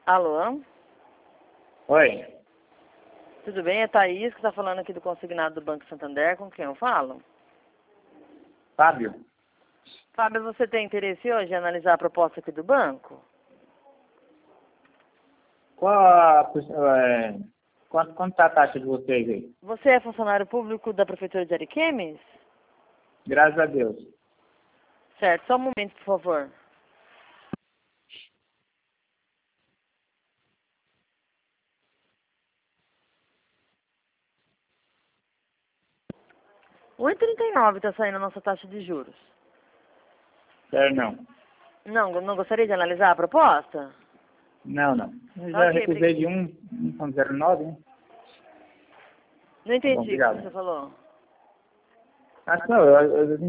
Alô? Oi, Tudo bem? É Thaís que está falando aqui do consignado do Banco Santander. Com quem eu falo? Fábio. Fábio, você tem interesse hoje em analisar a proposta aqui do banco? Quanto tá a taxa de vocês aí? Você é funcionário público da Prefeitura de Ariquemes? Graças a Deus. Certo, só um momento, por favor. R$1,39 está saindo a nossa taxa de juros. Sério, não. Não gostaria de analisar a proposta? Não. Eu já Ok, recusei de 1,09, hein? Não Tá bom, entendi o que obrigado. você falou. Acho que não, eu